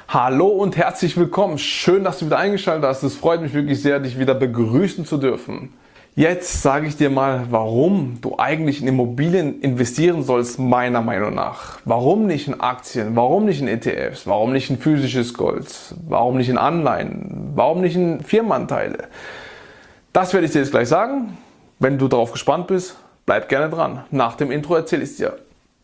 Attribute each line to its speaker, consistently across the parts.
Speaker 1: Hallo und herzlich willkommen. Schön, dass du wieder eingeschaltet hast. Es freut mich wirklich sehr, dich wieder begrüßen zu dürfen. Jetzt sage ich dir mal, warum du eigentlich in Immobilien investieren sollst, meiner Meinung nach. Warum nicht in Aktien? Warum nicht in ETFs? Warum nicht in physisches Gold? Warum nicht in Anleihen? Warum nicht in Firmenanteile? Das werde ich dir jetzt gleich sagen. Wenn du darauf gespannt bist, bleib gerne dran. Nach dem Intro erzähle ich es dir.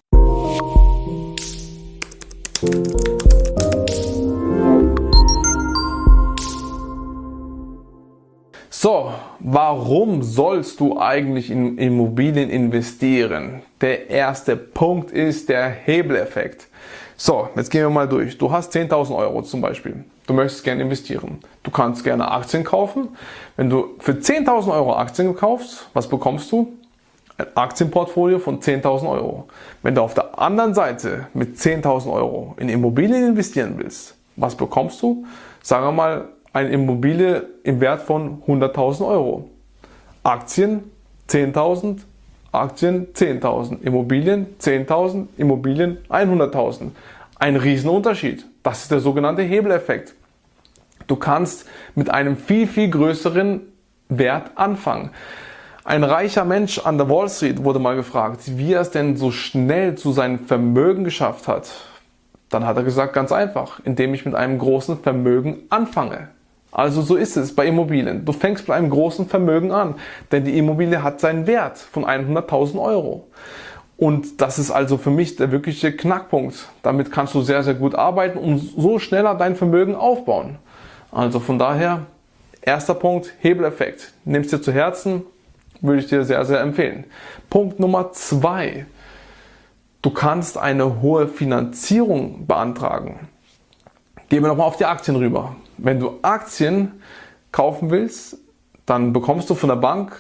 Speaker 1: So, warum sollst du eigentlich in Immobilien investieren? Der erste Punkt ist der Hebeleffekt. So, jetzt gehen wir mal durch. Du hast 10.000 Euro zum Beispiel. Du möchtest gerne investieren. Du kannst gerne Aktien kaufen. Wenn du für 10.000 Euro Aktien kaufst, was bekommst du? Ein Aktienportfolio von 10.000 Euro. Wenn du auf der anderen Seite mit 10.000 Euro in Immobilien investieren willst, was bekommst du? Sagen wir mal, eine Immobilie im Wert von 100.000 Euro. Aktien 10.000, Aktien 10.000, Immobilien 10.000, Immobilien 100.000. Ein Riesenunterschied. Das ist der sogenannte Hebeleffekt. Du kannst mit einem viel, viel größeren Wert anfangen. Ein reicher Mensch an der Wall Street wurde mal gefragt, wie er es denn so schnell zu seinem Vermögen geschafft hat. Dann hat er gesagt, ganz einfach, indem ich mit einem großen Vermögen anfange. Also so ist es bei Immobilien. Du fängst mit einem großen Vermögen an, denn die Immobilie hat seinen Wert von 100.000 Euro. Und das ist also für mich der wirkliche Knackpunkt. Damit kannst du sehr, sehr gut arbeiten und so schneller dein Vermögen aufbauen. Also von daher, erster Punkt, Hebeleffekt. Nimm's dir zu Herzen, würde ich dir sehr, sehr empfehlen. Punkt Nummer 2. Du kannst eine hohe Finanzierung beantragen. Gehen wir nochmal auf die Aktien rüber. Wenn du Aktien kaufen willst, dann bekommst du von der Bank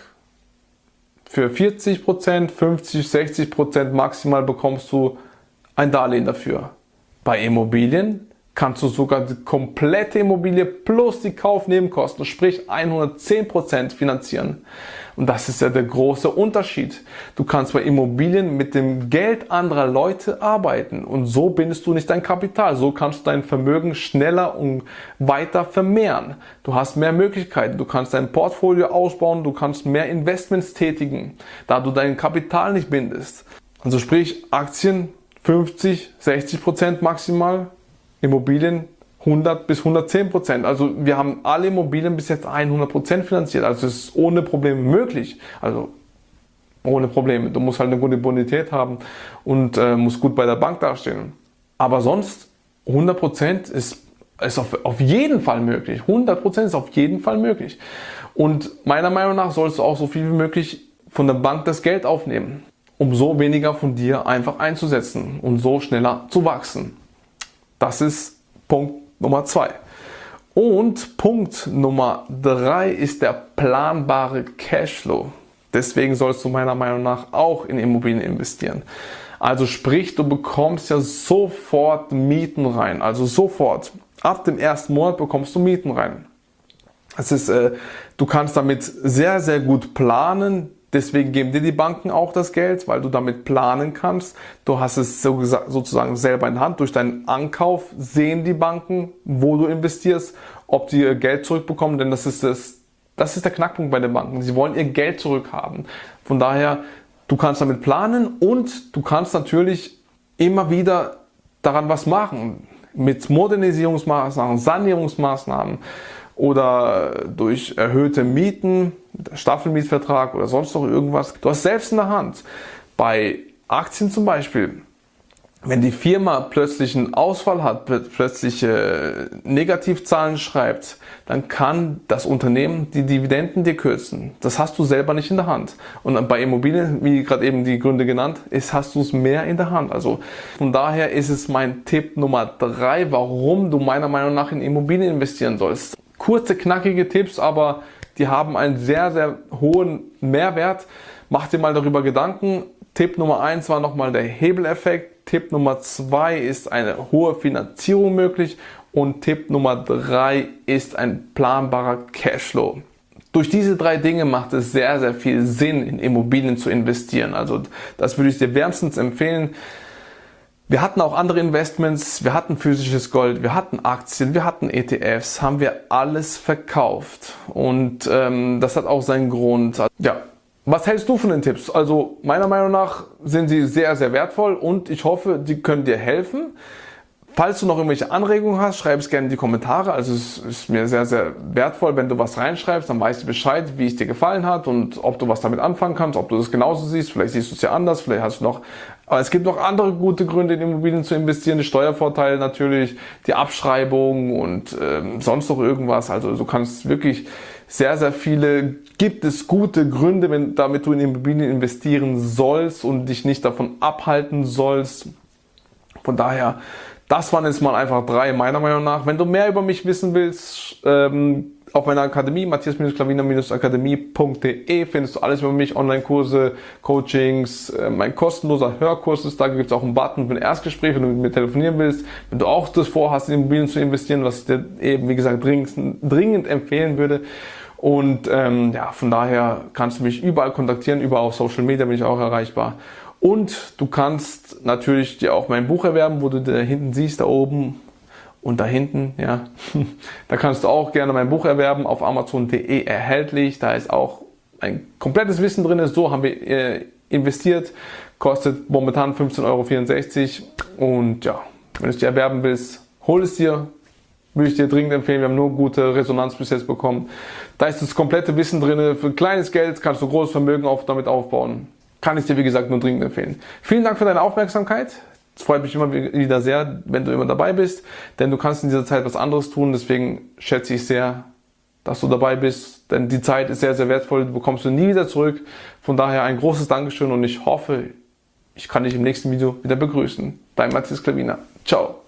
Speaker 1: für 40%, 50%, 60% maximal bekommst du ein Darlehen dafür. Bei Immobilien kannst du sogar die komplette Immobilie plus die Kaufnebenkosten, sprich 110% finanzieren. Und das ist ja der große Unterschied. Du kannst bei Immobilien mit dem Geld anderer Leute arbeiten und so bindest du nicht dein Kapital. So kannst du dein Vermögen schneller und weiter vermehren. Du hast mehr Möglichkeiten. Du kannst dein Portfolio ausbauen. Du kannst mehr Investments tätigen, da du dein Kapital nicht bindest. Also sprich Aktien 50, 60% maximal, Immobilien 100 bis 110%. Also wir haben alle Immobilien bis jetzt 100% finanziert. Also es ist ohne Probleme möglich. Also ohne Probleme. Du musst halt eine gute Bonität haben und musst gut bei der Bank dastehen. Aber sonst 100% ist auf jeden Fall möglich. 100% ist auf jeden Fall möglich. Und meiner Meinung nach sollst du auch so viel wie möglich von der Bank das Geld aufnehmen, um so weniger von dir einfach einzusetzen und so schneller zu wachsen. Das ist Punkt Nummer 2. Und Punkt Nummer 3 ist der planbare Cashflow. Deswegen sollst du meiner Meinung nach auch in Immobilien investieren. Also sprich, du bekommst ja sofort Mieten rein. Also sofort. Ab dem ersten Monat bekommst du Mieten rein. Du kannst damit sehr, sehr gut planen. Deswegen geben dir die Banken auch das Geld, weil du damit planen kannst. Du hast es sozusagen selber in der Hand. Durch deinen Ankauf sehen die Banken, wo du investierst, ob die ihr Geld zurückbekommen. Denn das ist der Knackpunkt bei den Banken. Sie wollen ihr Geld zurückhaben. Von daher, du kannst damit planen und du kannst natürlich immer wieder daran was machen. Mit Modernisierungsmaßnahmen, Sanierungsmaßnahmen oder durch erhöhte Mieten, Staffelmietvertrag oder sonst noch irgendwas. Du hast selbst in der Hand. Bei Aktien zum Beispiel, wenn die Firma plötzlich einen Ausfall hat, plötzlich Negativzahlen schreibt, dann kann das Unternehmen die Dividenden dir kürzen. Das hast du selber nicht in der Hand. Und bei Immobilien, wie gerade eben die Gründe genannt, hast du es mehr in der Hand. Also von daher ist es mein Tipp Nummer 3, warum du meiner Meinung nach in Immobilien investieren sollst. Kurze, knackige Tipps, aber die haben einen sehr, sehr hohen Mehrwert. Mach dir mal darüber Gedanken. Tipp Nummer 1 war nochmal der Hebeleffekt. Tipp Nummer 2 ist eine hohe Finanzierung möglich. Und Tipp Nummer 3 ist ein planbarer Cashflow. Durch diese 3 Dinge macht es sehr, sehr viel Sinn, in Immobilien zu investieren. Also das würde ich dir wärmstens empfehlen. Wir hatten auch andere Investments, wir hatten physisches Gold, wir hatten Aktien, wir hatten ETFs, haben wir alles verkauft. Und das hat auch seinen Grund. Ja, was hältst du von den Tipps? Also meiner Meinung nach sind sie sehr, sehr wertvoll und ich hoffe, die können dir helfen. Falls du noch irgendwelche Anregungen hast, schreib es gerne in die Kommentare. Also es ist mir sehr, sehr wertvoll, wenn du was reinschreibst, dann weißt du Bescheid, wie es dir gefallen hat und ob du was damit anfangen kannst, ob du das genauso siehst. Vielleicht siehst du es ja anders, vielleicht hast du noch... Aber es gibt noch andere gute Gründe, in Immobilien zu investieren. Die Steuervorteile natürlich, die Abschreibung und sonst noch irgendwas. Also du kannst wirklich sehr, sehr viele... Gibt es gute Gründe, damit du in Immobilien investieren sollst und dich nicht davon abhalten sollst. Von daher... Das waren jetzt mal einfach 3 meiner Meinung nach. Wenn du mehr über mich wissen willst, auf meiner Akademie, matthias-klavina-akademie.de, findest du alles über mich, Online-Kurse, Coachings, mein kostenloser Hörkurs ist da, gibt es auch einen Button für ein Erstgespräch, wenn du mit mir telefonieren willst. Wenn du auch das vorhast, in Immobilien zu investieren, was ich dir eben, wie gesagt, dringend empfehlen würde. Und ja, von daher kannst du mich überall kontaktieren, überall auf Social Media bin ich auch erreichbar. Und du kannst natürlich dir auch mein Buch erwerben, wo du da hinten siehst, da oben und da hinten, ja. Da kannst du auch gerne mein Buch erwerben, auf amazon.de erhältlich. Da ist auch ein komplettes Wissen drin. So haben wir investiert, kostet momentan 15,64 €. Und ja, wenn du es dir erwerben willst, hol es dir. Würde ich dir dringend empfehlen. Wir haben nur gute Resonanz bis jetzt bekommen. Da ist das komplette Wissen drin. Für kleines Geld kannst du großes Vermögen damit aufbauen. Kann ich dir, wie gesagt, nur dringend empfehlen. Vielen Dank für deine Aufmerksamkeit. Es freut mich immer wieder sehr, wenn du immer dabei bist, denn du kannst in dieser Zeit was anderes tun. Deswegen schätze ich sehr, dass du dabei bist, denn die Zeit ist sehr, sehr wertvoll. Die bekommst du nie wieder zurück. Von daher ein großes Dankeschön und ich hoffe, ich kann dich im nächsten Video wieder begrüßen. Dein Matthias Klavina. Ciao.